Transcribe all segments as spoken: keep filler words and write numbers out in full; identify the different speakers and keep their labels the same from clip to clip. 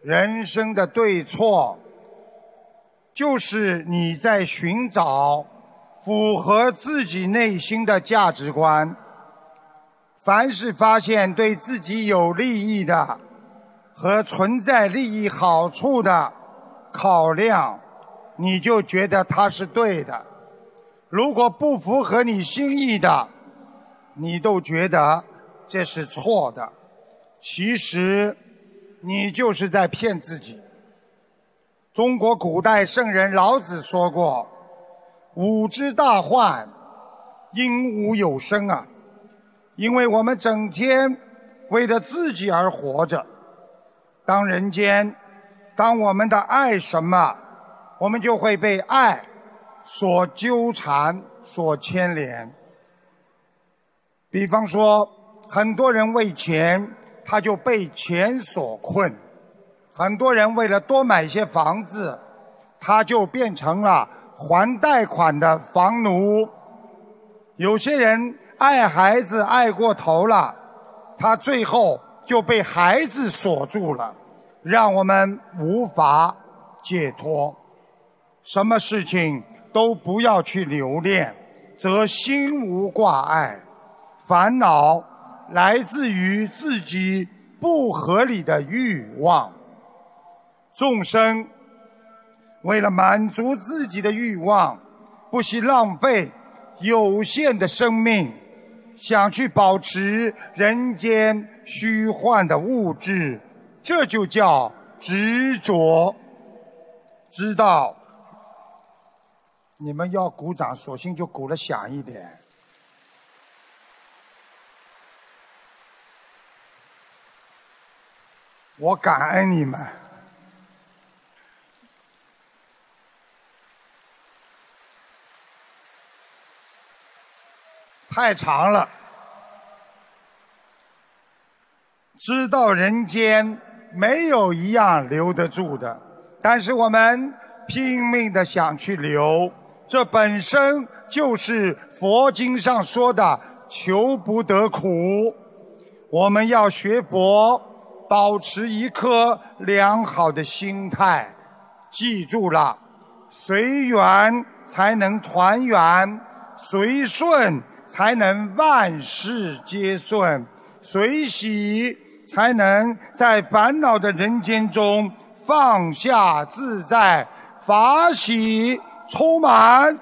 Speaker 1: 人生的对错，就是你在寻找符合自己内心的价值观。凡是发现对自己有利益的和存在利益好处的考量，你就觉得它是对的。如果不符合你心意的，你都觉得这是错的。其实你就是在骗自己。中国古代圣人老子说过，吾之大患，因无有生啊。因为我们整天为了自己而活着，当人间，当我们的爱什么，我们就会被爱所纠缠、所牵连。比方说，很多人为钱，他就被钱所困；很多人为了多买一些房子，他就变成了还贷款的房奴。有些人爱孩子爱过头了，他最后就被孩子锁住了，让我们无法解脱。什么事情都不要去留恋，则心无挂碍。烦恼来自于自己不合理的欲望。众生为了满足自己的欲望，不惜浪费有限的生命，想去保持人间虚幻的物质，这就叫执着。知道你们要鼓掌，索性就鼓得响一点。我感恩你们。太长了。知道人间没有一样留得住的，但是我们拼命的想去留，这本身就是佛经上说的求不得苦。我们要学佛，保持一颗良好的心态，记住了，随缘才能团圆，随顺才能万事皆顺，随喜才能在烦恼的人间中放下自在，法喜充满。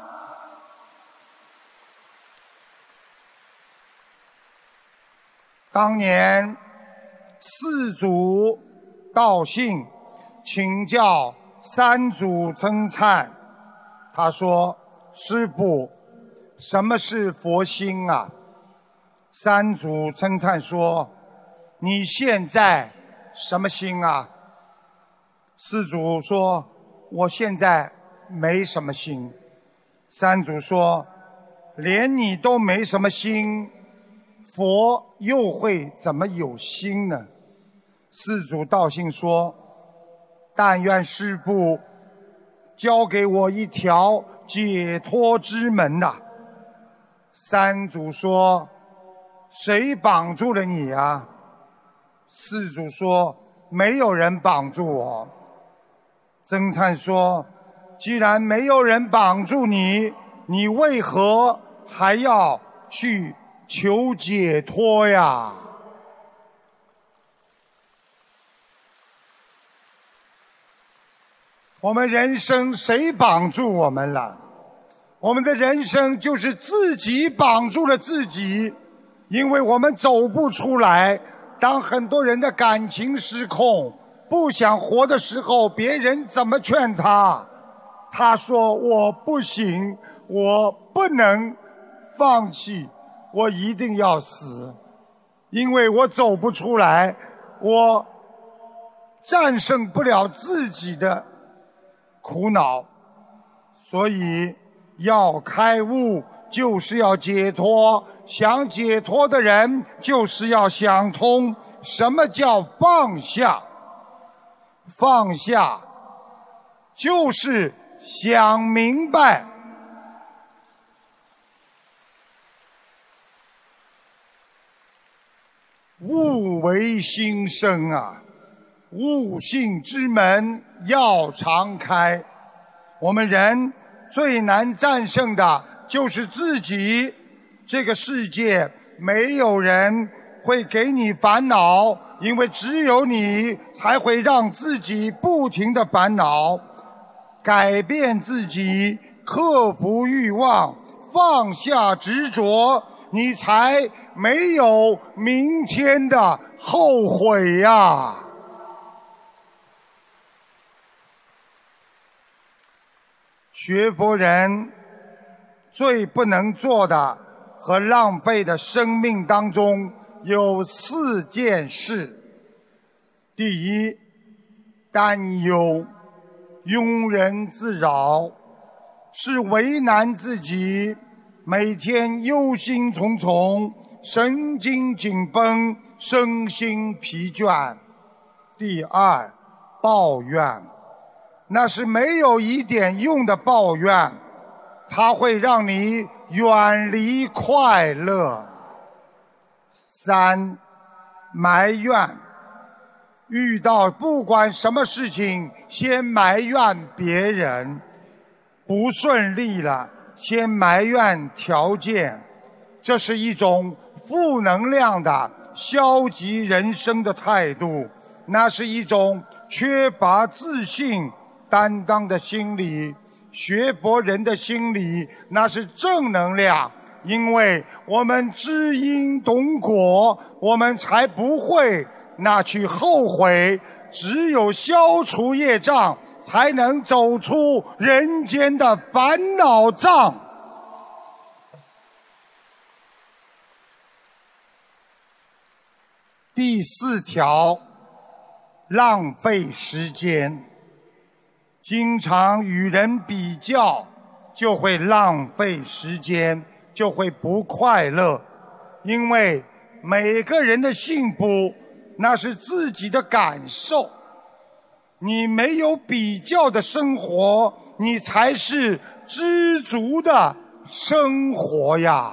Speaker 1: 当年四祖道信请教三祖僧璨，他说：师父，什么是佛心啊？三祖僧璨说：你现在什么心啊？四祖说：我现在没什么心。三祖说：连你都没什么心，佛又会怎么有心呢？四祖道信说：但愿师父教给我一条解脱之门呐、啊。三祖说：谁绑住了你啊？四祖说：没有人绑住我。僧璨说：既然没有人绑住你，你为何还要去求解脱呀？我们人生谁绑住我们了？我们的人生就是自己绑住了自己，因为我们走不出来。当很多人的感情失控，不想活的时候，别人怎么劝他？他说：我不行，我不能放弃，我一定要死，因为我走不出来，我战胜不了自己的苦恼。所以要开悟，就是要解脱。想解脱的人，就是要想通什么叫放下。放下就是想明白，物为心生啊。 悟性之门要常开。我们人最难战胜的就是自己。这个世界没有人会给你烦恼，因为只有你才会让自己不停地烦恼。改变自己，克服欲望，放下执着，你才没有明天的后悔呀！学佛人最不能做的和浪费的生命当中有四件事。第一，担忧，庸人自扰，是为难自己，每天忧心忡忡，神经紧绷，身心疲倦。第二，抱怨，那是没有一点用的抱怨，它会让你远离快乐。三，埋怨，遇到不管什么事情，先埋怨别人，不顺利了，先埋怨条件，这是一种负能量的消极人生的态度，那是一种缺乏自信、担当的心理。学佛人的心理那是正能量，因为我们知因懂果，我们才不会那去后悔。只有消除业障，才能走出人间的烦恼障。第四条，浪费时间。经常与人比较，就会浪费时间，就会不快乐。因为每个人的幸福，那是自己的感受。你没有比较的生活，你才是知足的生活呀。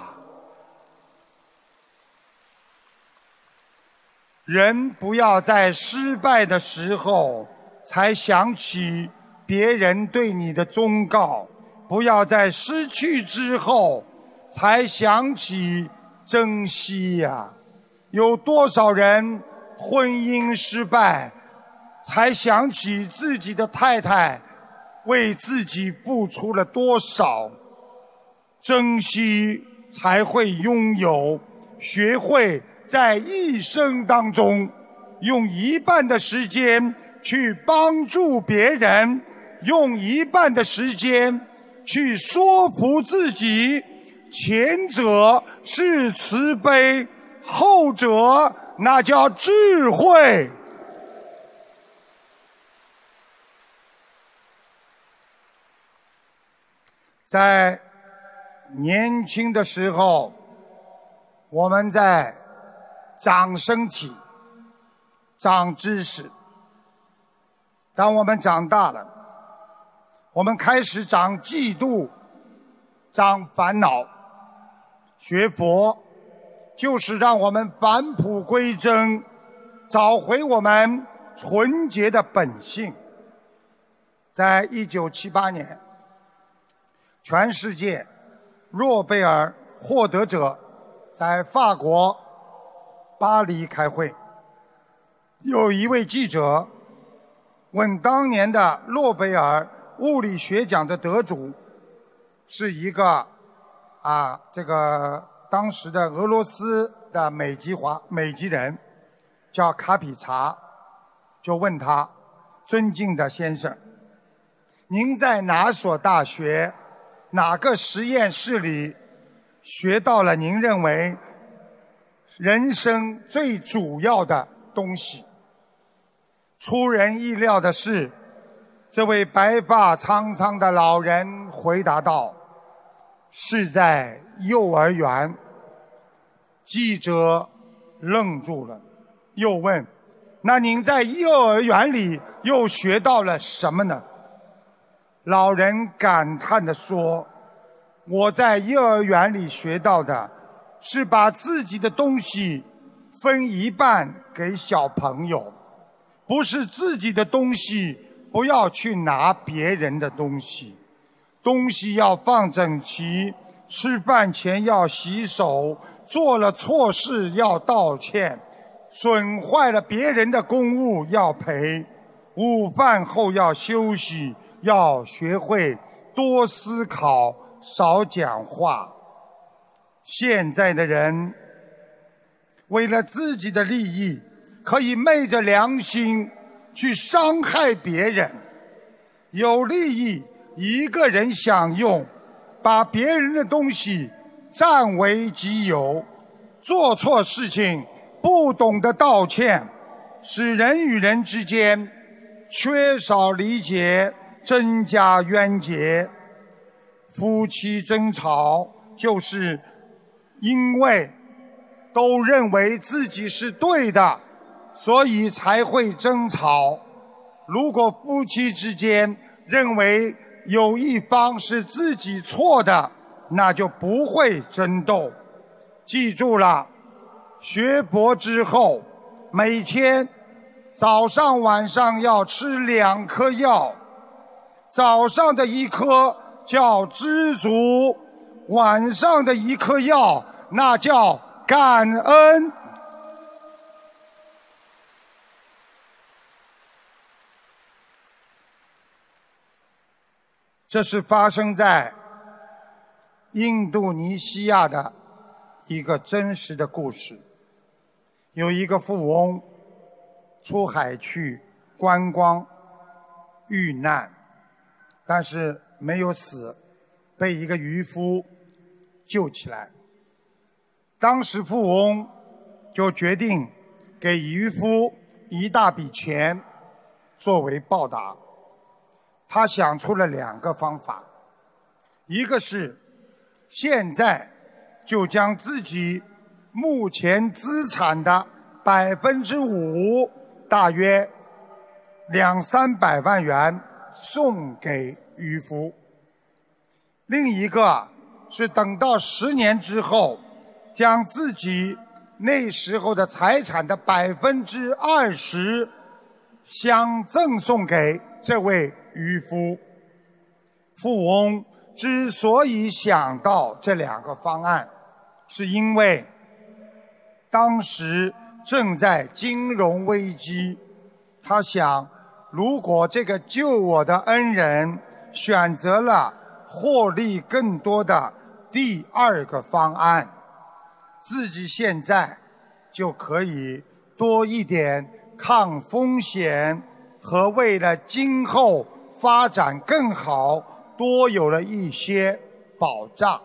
Speaker 1: 人不要在失败的时候才想起别人对你的忠告，不要在失去之后才想起珍惜呀。有多少人婚姻失败，才想起自己的太太为自己付出了多少，珍惜才会拥有，学会在一生当中用一半的时间去帮助别人，用一半的时间去说服自己。前者是慈悲，后者那叫智慧。在年轻的时候，我们在长身体、长知识。当我们长大了，我们开始长嫉妒、长烦恼。学佛就是让我们返璞归真，找回我们纯洁的本性。在一九七八年，全世界诺贝尔获得者在法国巴黎开会，有一位记者问当年的诺贝尔物理学奖的得主，是一个啊，这个当时的俄罗斯的美籍华美籍人，叫卡比查，就问他：尊敬的先生，您在哪所大学、哪个实验室里学到了您认为人生最主要的东西？出人意料的是，这位白发苍苍的老人回答道：是在幼儿园。记者愣住了，又问：那您在幼儿园里又学到了什么呢？老人感叹地说：我在幼儿园里学到的是把自己的东西分一半给小朋友， 不是自己的东西，不要去拿别人的东西。东西要放整齐，吃饭前要洗手，做了错事要道歉，损坏了别人的公物要赔，午饭后要休息，要学会多思考，少讲话。现在的人为了自己的利益，可以昧着良心去伤害别人，有利益一个人享用，把别人的东西占为己有，做错事情不懂得道歉，使人与人之间缺少理解，增加冤结。夫妻争吵就是因为都认为自己是对的，所以才会争吵。如果夫妻之间认为有一方是自己错的，那就不会争斗。记住了，学佛之后，每天早上晚上要吃两颗药，早上的一颗叫知足，晚上的一颗药那叫感恩。这是发生在印度尼西亚的一个真实的故事。有一个富翁出海去观光遇难，但是没有死，被一个渔夫救起来。当时富翁就决定给渔夫一大笔钱作为报答。他想出了两个方法，一个是现在就将自己目前资产的百分之五，大约两三百万元送给渔夫；另一个是等到十年之后，将自己那时候的财产的百分之二十相赠送给这位渔夫。富翁之所以想到这两个方案，是因为当时正在金融危机，他想，如果这个救我的恩人选择了获利更多的第二个方案，自己现在就可以多一点抗风险，和为了今后发展更好，多有了一些保障。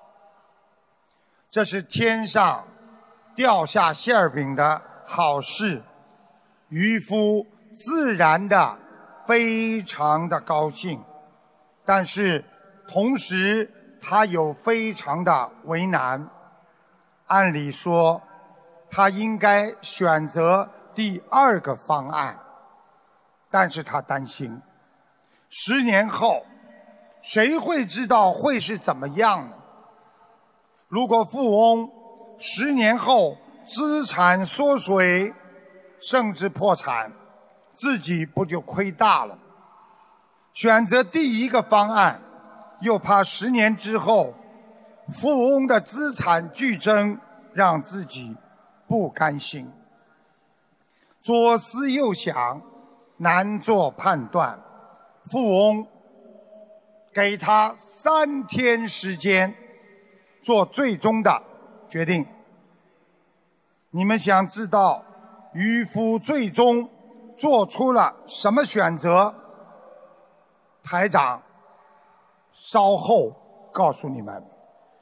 Speaker 1: 这是天上掉下馅儿饼的好事，渔夫自然的非常的高兴，但是同时他有非常的为难。按理说他应该选择第二个方案，但是他担心十年后谁会知道会是怎么样呢？如果富翁十年后资产缩水，甚至破产，自己不就亏大了？选择第一个方案，又怕十年之后富翁的资产剧增，让自己不甘心。左思右想，难做判断。富翁给他三天时间做最终的决定。你们想知道渔夫最终做出了什么选择？台长稍后告诉你们。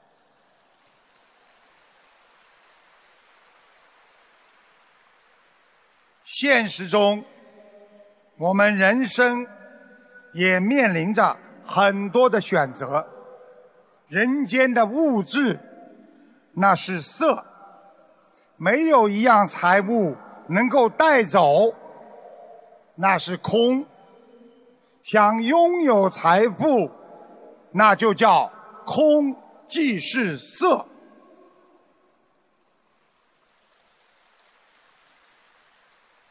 Speaker 1: 现实中，我们人生也面临着很多的选择。人间的物质那是色，没有一样财物能够带走，那是空。想拥有财富，那就叫空即是色。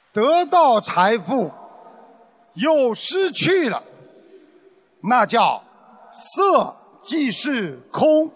Speaker 1: 得到财富又失去了，那叫色即是空。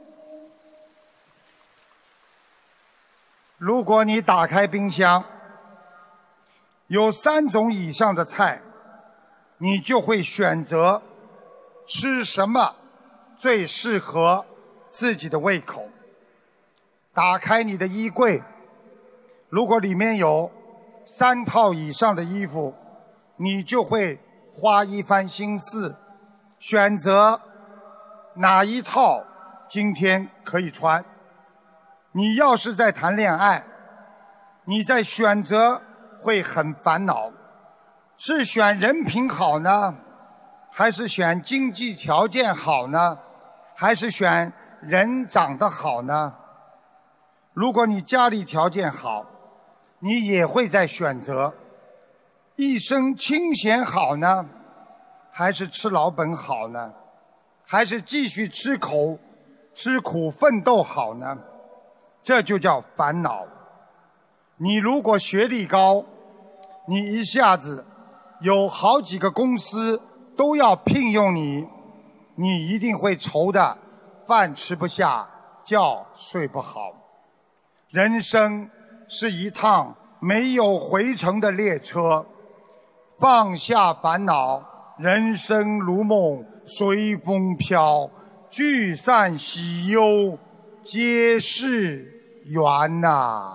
Speaker 1: 如果你打开冰箱，有三种以上的菜，你就会选择吃什么最适合自己的胃口。打开你的衣柜，如果里面有三套以上的衣服，你就会花一番心思选择哪一套今天可以穿。你要是在谈恋爱，你在选择会很烦恼，是选人品好呢，还是选经济条件好呢，还是选人长得好呢？如果你家里条件好，你也会在选择一生清闲好呢，还是吃老本好呢，还是继续吃口吃苦奋斗好呢？这就叫烦恼。你如果学历高，你一下子有好几个公司都要聘用你，你一定会愁的饭吃不下，觉睡不好。人生是一趟没有回程的列车，放下烦恼，人生如梦，随风飘，聚散喜忧皆是缘呐。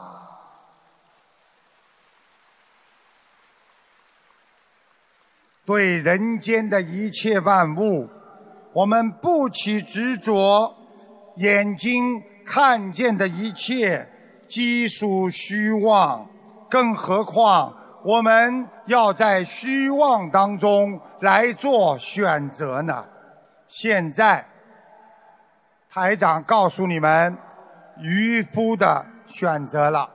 Speaker 1: 对人间的一切万物，我们不起执着，眼睛看见的一切皆属虚妄，更何况我们要在虚妄当中来做选择呢？现在台长告诉你们渔夫的选择了，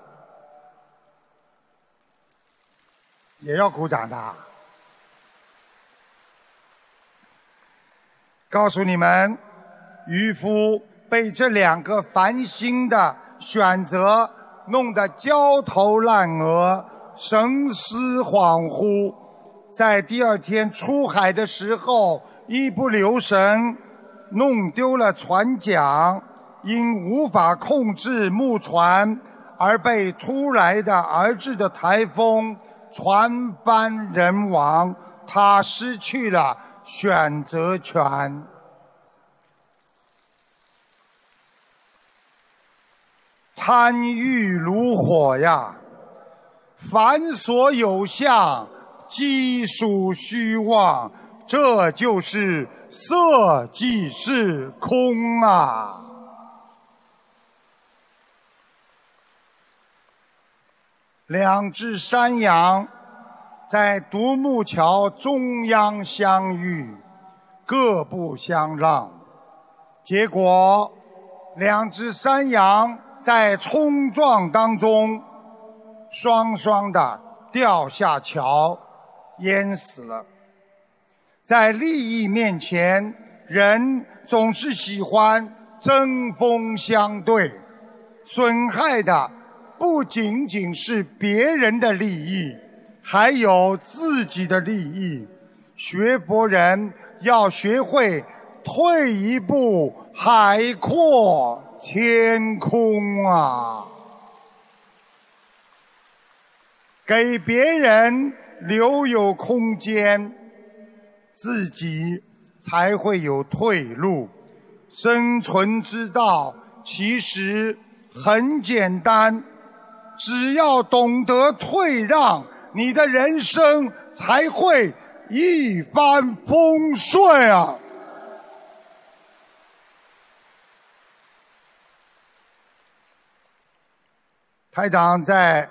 Speaker 1: 也要鼓掌的。告诉你们，渔夫被这两个烦心的选择弄得焦头烂额，神思恍惚，在第二天出海的时候一不留神弄丢了船桨，因无法控制木船而被突来的而至的台风船翻人亡，他失去了选择权。贪欲如火呀，凡所有相，皆属虚妄，这就是色即是空啊。两只山羊在独木桥中央相遇，各不相让，结果两只山羊在冲撞当中双双的掉下桥，淹死了。在利益面前，人总是喜欢针锋相对，损害的不仅仅是别人的利益，还有自己的利益。学佛人要学会退一步，海阔天空啊！给别人留有空间，自己才会有退路。生存之道其实很简单，只要懂得退让，你的人生才会一帆风顺啊！台长在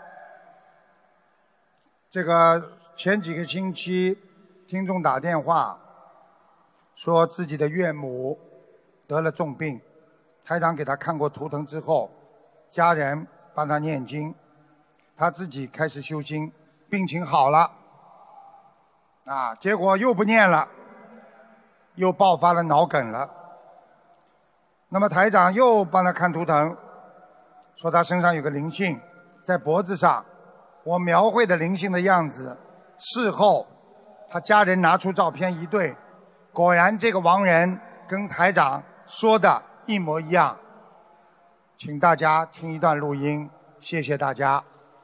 Speaker 1: 这个前几个星期，听众打电话说自己的岳母得了重病，台长给他看过图腾之后，家人帮他念经，他自己开始修心，病情好了，啊，结果又不念了，又爆发了脑梗了。那么台长又帮他看图腾，说他身上有个灵性，在脖子上我描绘的灵性的样子，事后他家人拿出照片一对，果然这个亡人跟台长说的一模一样。请大家听一段录音，谢谢大家。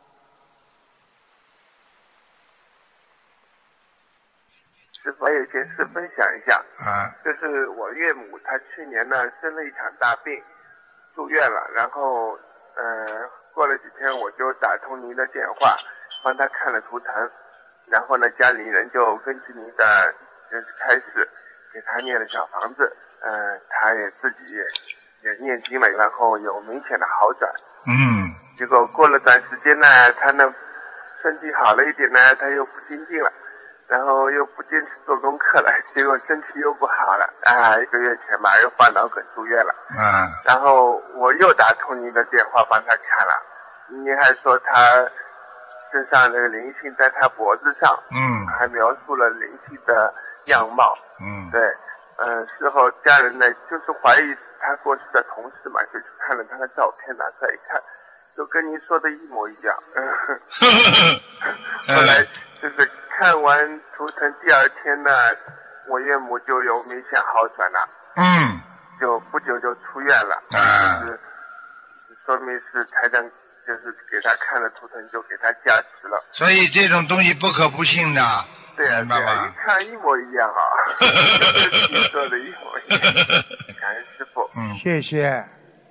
Speaker 2: 师傅，还有一件事分享一下，
Speaker 1: 啊，
Speaker 2: 就是我岳母她去年呢生了一场大病，住院了，然后呃过了几天我就打通您的电话，帮她看了图腾，然后呢家里人就根据您的就是开始给她念了小房子，呃她也自己也也念经了，然后有明显的好转。
Speaker 1: 嗯。
Speaker 2: 结果过了段时间呢，她呢身体好了一点呢，她又不精进了。然后又不坚持做功课了，结果身体又不好了啊！一个月前吧，又患脑梗住院了。
Speaker 1: 啊。
Speaker 2: 然后我又打通您的电话帮他看了，您还说他身上那个灵性在他脖子上，
Speaker 1: 嗯，
Speaker 2: 还描述了灵性的样貌。
Speaker 1: 嗯。
Speaker 2: 对，呃，事后家人呢就是怀疑是他过去的同事嘛，就去看了他的照片，拿出来一看，就跟您说的一模一样。后来就是看完图腾第二天呢，我岳母就有明显好转了。
Speaker 1: 嗯。
Speaker 2: 就不久就出院了。
Speaker 1: 啊。
Speaker 2: 就是说明是台长就是给他看了图腾就给他加持了。
Speaker 1: 所以这种东西不可不信的。
Speaker 2: 对啊，对啊，一看一模一样啊，就是你说的一模一样。感恩师父。
Speaker 1: 嗯，谢谢。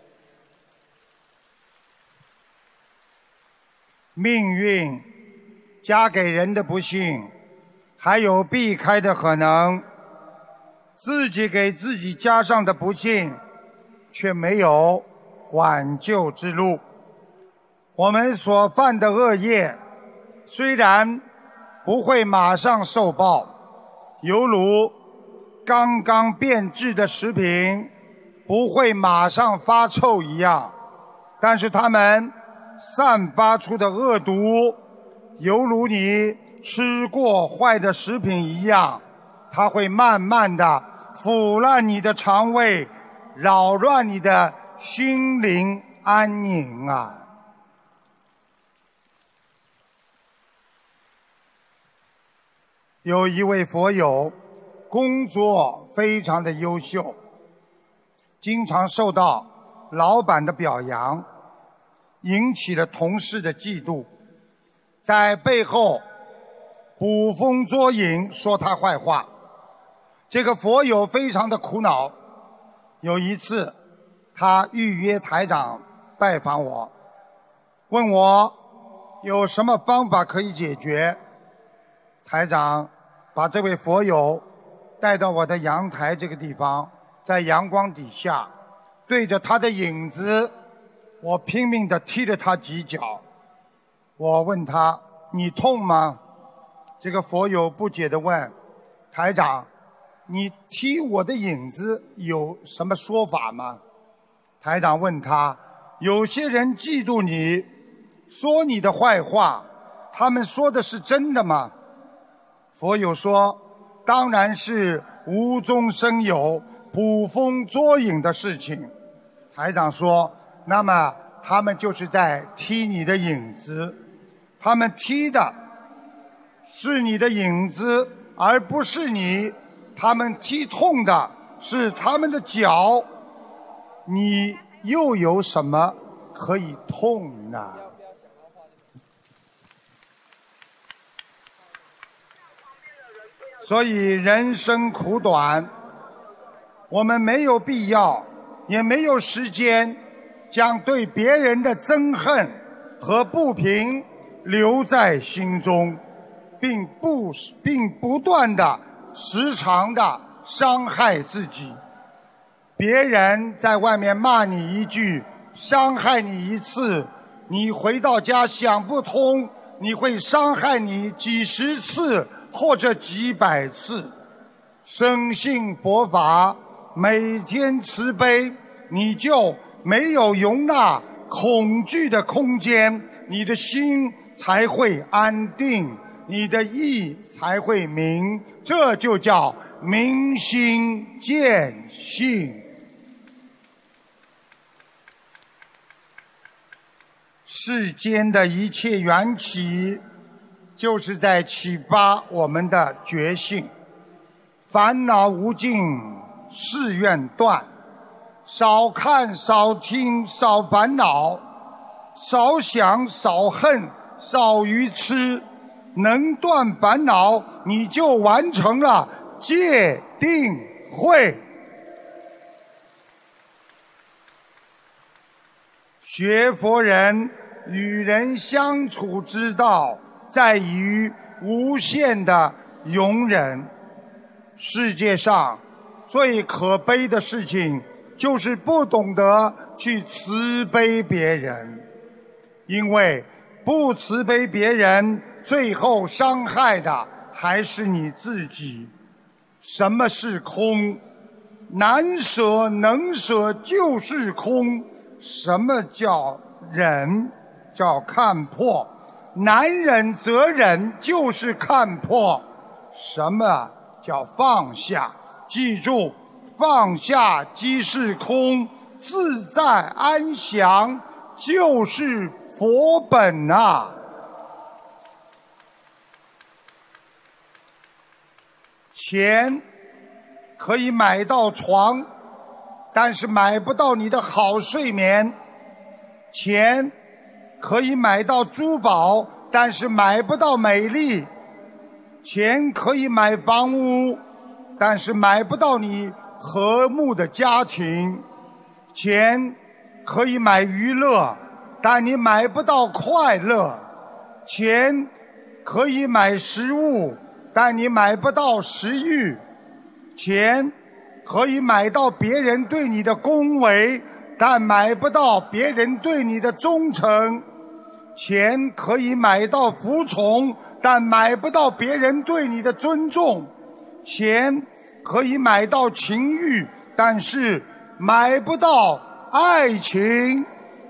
Speaker 1: 命运加给人的不幸，还有避开的可能，自己给自己加上的不幸，却没有挽救之路。我们所犯的恶业，虽然不会马上受报，犹如刚刚变质的食品不会马上发臭一样，但是它们散发出的恶毒，犹如你吃过坏的食品一样，它会慢慢的腐烂你的肠胃，扰乱你的心灵安宁啊！有一位佛友，工作非常的优秀，经常受到老板的表扬，引起了同事的嫉妒，在背后捕风捉影，说他坏话。这个佛友非常的苦恼。有一次，他预约台长拜访我，问我有什么方法可以解决。台长把这位佛友带到我的阳台这个地方，在阳光底下，对着他的影子，我拼命地踢了他几脚。我问他：你痛吗？这个佛友不解地问：台长，你踢我的影子有什么说法吗？台长问他：有些人嫉妒你，说你的坏话，他们说的是真的吗？佛友说：当然是无中生有、捕风捉影的事情。台长说：那么他们就是在踢你的影子，他们踢的是你的影子，而不是你，他们踢痛的是他们的脚，你又有什么可以痛呢？所以人生苦短，我们没有必要，也没有时间将对别人的憎恨和不平留在心中，并不并不断的时常的伤害自己。别人在外面骂你一句，伤害你一次，你回到家想不通，你会伤害你几十次或者几百次。深信佛法，每天慈悲，你就没有容纳恐惧的空间，你的心才会安定，你的意才会明，这就叫明心见性。 世间的一切缘起，就是在启发我们的觉性。烦恼无尽，誓愿断。少看少听少烦恼，少想少恨少愚痴，能断烦恼，你就完成了戒定慧。学佛人与人相处之道，在于无限的容忍。世界上最可悲的事情，就是不懂得去慈悲别人。因为不慈悲别人，最后伤害的还是你自己。什么是空？难舍能舍就是空。什么叫忍？叫看破。难忍则忍就是看破。什么叫放下？记住，放下即是空，自在安详就是佛本啊！钱可以买到床，但是买不到你的好睡眠。钱可以买到珠宝，但是买不到美丽。钱可以买房屋，但是买不到你和睦的家庭。钱可以买娱乐，但你买不到快乐。钱可以买食物，但你买不到食欲。钱可以买到别人对你的恭维，但买不到别人对你的忠诚。钱可以买到服从，但买不到别人对你的尊重。钱可以买到情欲，但是买不到爱情。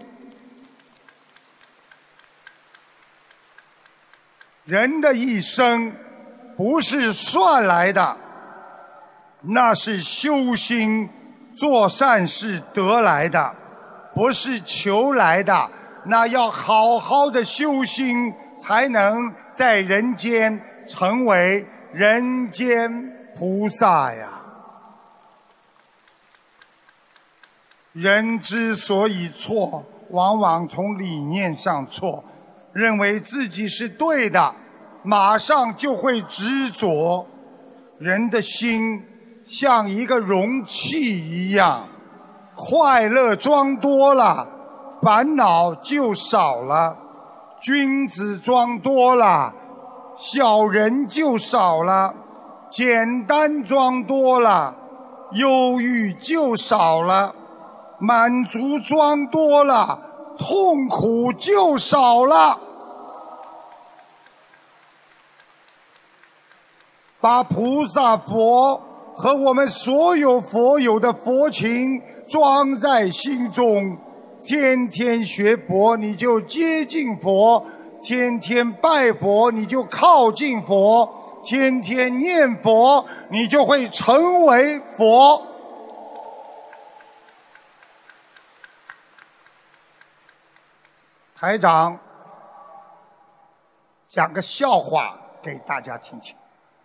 Speaker 1: 人的一生不是算来的，那是修心做善事得来的，不是求来的。那要好好的修心，才能在人间成为人间菩萨呀。人之所以错，往往从理念上错，认为自己是对的，马上就会执着。人的心像一个容器一样，快乐装多了，烦恼就少了；君子装多了，小人就少了；简单装多了，忧郁就少了；满足装多了，痛苦就少了。把菩萨佛和我们所有佛有的佛情装在心中，天天学佛你就接近佛，天天拜佛你就靠近佛，天天念佛你就会成为佛。台长讲个笑话给大家听听。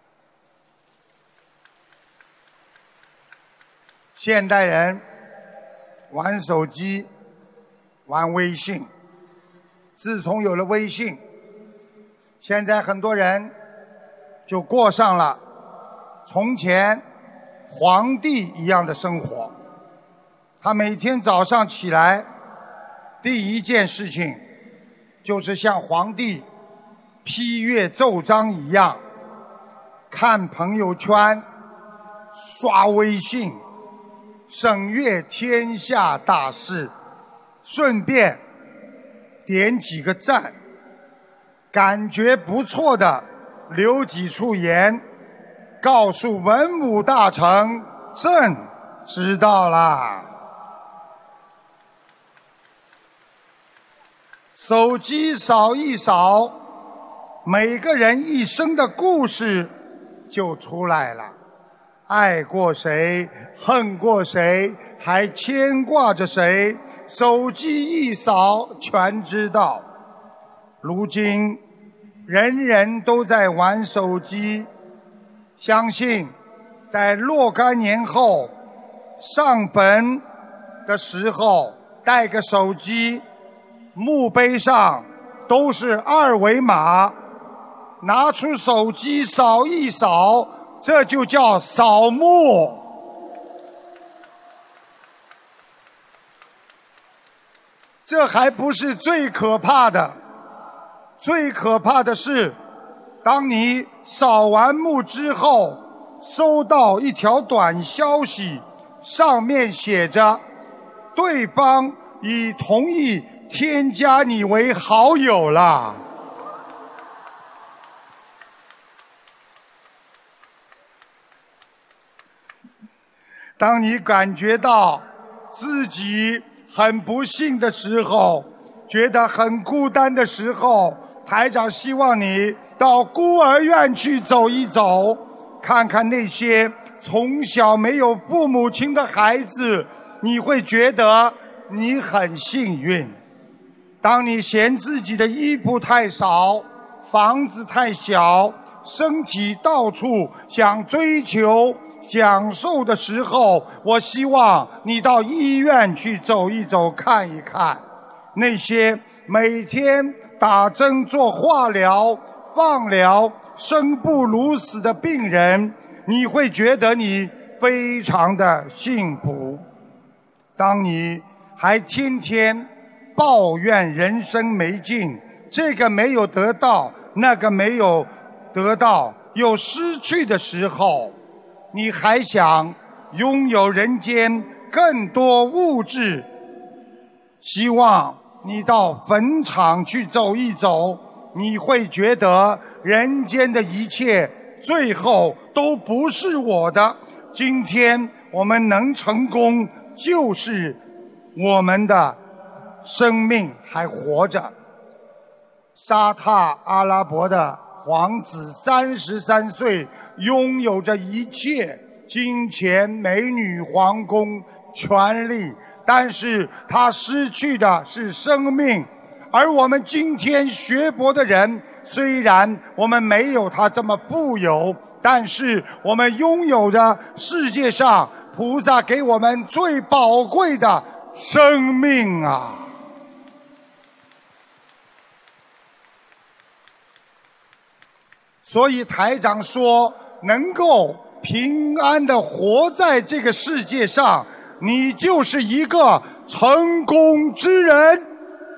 Speaker 1: 现代人玩手机，玩微信。自从有了微信，现在很多人就过上了从前皇帝一样的生活。他每天早上起来，第一件事情就是像皇帝批阅奏章一样，看朋友圈，刷微信，审阅天下大事，顺便点几个赞，感觉不错的留几处言，告诉文武大臣朕知道啦。手机扫一扫，每个人一生的故事就出来了。爱过谁，恨过谁，还牵挂着谁， 手机一扫全知道。如今人人都在玩手机，相信在若干年后上本的时候带个手机，墓碑上都是二维码，拿出手机扫一扫，这就叫扫墓。这还不是最可怕的，最可怕的是，当你扫完墓之后，收到一条短消息，上面写着对方已同意添加你为好友了。当你感觉到自己很不幸的时候，觉得很孤单的时候，台长希望你到孤儿院去走一走，看看那些从小没有父母亲的孩子，你会觉得你很幸运。当你嫌自己的衣服太少，房子太小，身体到处想追求享受的时候，我希望你到医院去走一走，看一看那些每天打针做化疗、放疗、生不如死的病人，你会觉得你非常的幸福。当你还天天抱怨人生没劲，这个没有得到，那个没有得到，有失去的时候，你还想拥有人间更多物质，希望你到坟场去走一走，你会觉得人间的一切最后都不是我的。今天我们能成功，就是我们的生命还活着。沙特阿拉伯的皇子三十三岁，拥有着一切金钱、美女、皇宫、权力，但是他失去的是生命。而我们今天学佛的人，虽然我们没有他这么富有，但是我们拥有着世界上菩萨给我们最宝贵的生命啊！所以台长说，能够平安地活在这个世界上，你就是一个成功之人。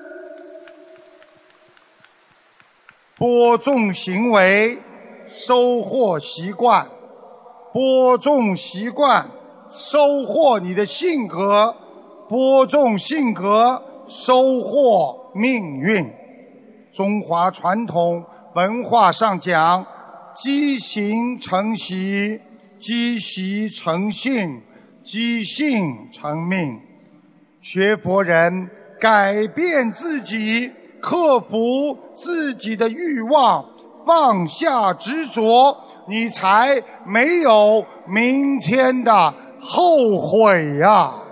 Speaker 1: 播种行为，收获习惯；播种习惯，收获你的性格；播种性格，收获命运。中华传统文化上讲，积行成习，积习成性，积性成命。学佛人改变自己，克服自己的欲望，放下执着，你才没有明天的后悔呀、啊！